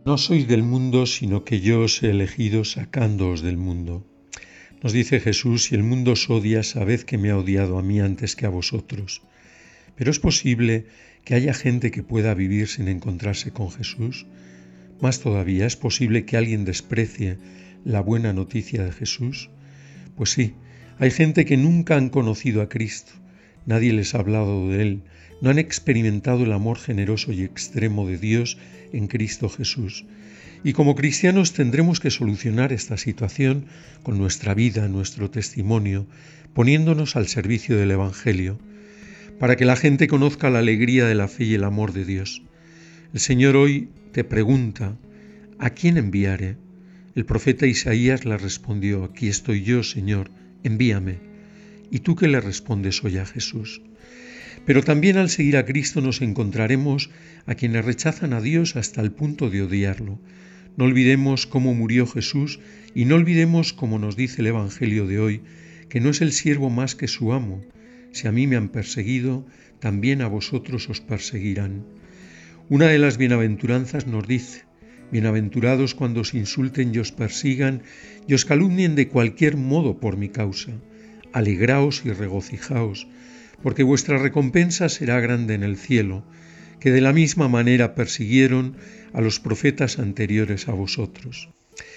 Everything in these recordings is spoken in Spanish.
No sois del mundo, sino que yo os he elegido sacándoos del mundo. Nos dice Jesús: si el mundo os odia, sabed que me ha odiado a mí antes que a vosotros. Pero es posible que haya gente que pueda vivir sin encontrarse con Jesús. Más todavía, ¿es posible que alguien desprecie la buena noticia de Jesús? Pues sí, hay gente que nunca han conocido a Cristo, nadie les ha hablado de Él, no han experimentado el amor generoso y extremo de Dios en Cristo Jesús. Y como cristianos tendremos que solucionar esta situación con nuestra vida, nuestro testimonio, poniéndonos al servicio del Evangelio, para que la gente conozca la alegría de la fe y el amor de Dios. El Señor hoy te pregunta: ¿a quién enviaré? El profeta Isaías le respondió: aquí estoy yo, Señor, envíame. ¿Y tú qué le respondes hoy a Jesús? Pero también al seguir a Cristo nos encontraremos a quienes rechazan a Dios hasta el punto de odiarlo. No olvidemos cómo murió Jesús y no olvidemos, como nos dice el Evangelio de hoy, que no es el siervo más que su amo. Si a mí me han perseguido, también a vosotros os perseguirán. Una de las bienaventuranzas nos dice: bienaventurados cuando os insulten y os persigan y os calumnien de cualquier modo por mi causa. Alegraos y regocijaos, porque vuestra recompensa será grande en el cielo, que de la misma manera persiguieron a los profetas anteriores a vosotros.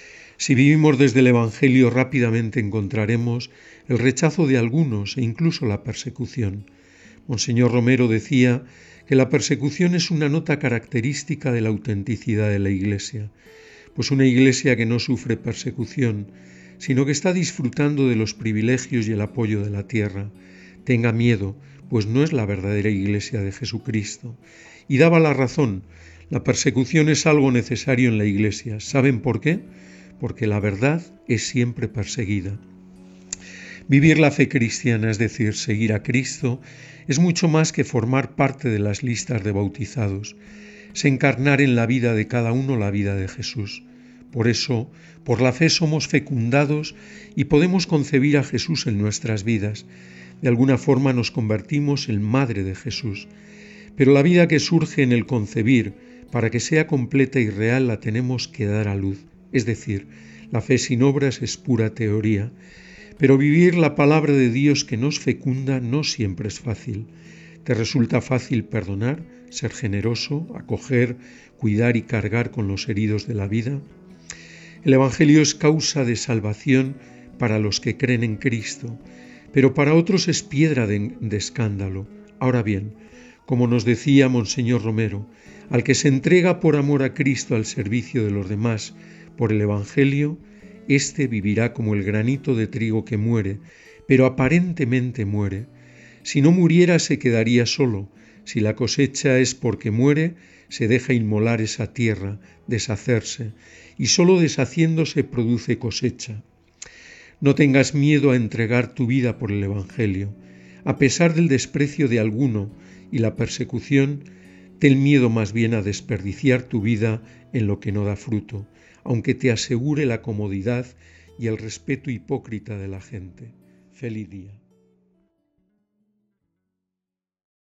Si vivimos desde el Evangelio, rápidamente encontraremos el rechazo de algunos e incluso la persecución. Monseñor Romero decía que la persecución es una nota característica de la autenticidad de la Iglesia, pues una Iglesia que no sufre persecución, sino que está disfrutando de los privilegios y el apoyo de la tierra, tenga miedo, pues no es la verdadera Iglesia de Jesucristo. Y daba la razón: la persecución es algo necesario en la Iglesia. ¿Saben por qué? Porque la verdad es siempre perseguida. Vivir la fe cristiana, es decir, seguir a Cristo, es mucho más que formar parte de las listas de bautizados, es encarnar en la vida de cada uno la vida de Jesús. Por eso, por la fe somos fecundados y podemos concebir a Jesús en nuestras vidas. De alguna forma nos convertimos en madre de Jesús. Pero la vida que surge en el concebir, para que sea completa y real, la tenemos que dar a luz. Es decir, la fe sin obras es pura teoría. Pero vivir la palabra de Dios que nos fecunda no siempre es fácil. ¿Te resulta fácil perdonar, ser generoso, acoger, cuidar y cargar con los heridos de la vida? El Evangelio es causa de salvación para los que creen en Cristo, pero para otros es piedra de escándalo. Ahora bien, como nos decía Monseñor Romero, al que se entrega por amor a Cristo al servicio de los demás por el Evangelio, éste vivirá como el granito de trigo que muere, pero aparentemente muere. Si no muriera, se quedaría solo. Si la cosecha es porque muere, se deja inmolar esa tierra, deshacerse, y solo deshaciéndose produce cosecha. No tengas miedo a entregar tu vida por el Evangelio. A pesar del desprecio de alguno y la persecución, ten miedo más bien a desperdiciar tu vida en lo que no da fruto, aunque te asegure la comodidad y el respeto hipócrita de la gente. Feliz día.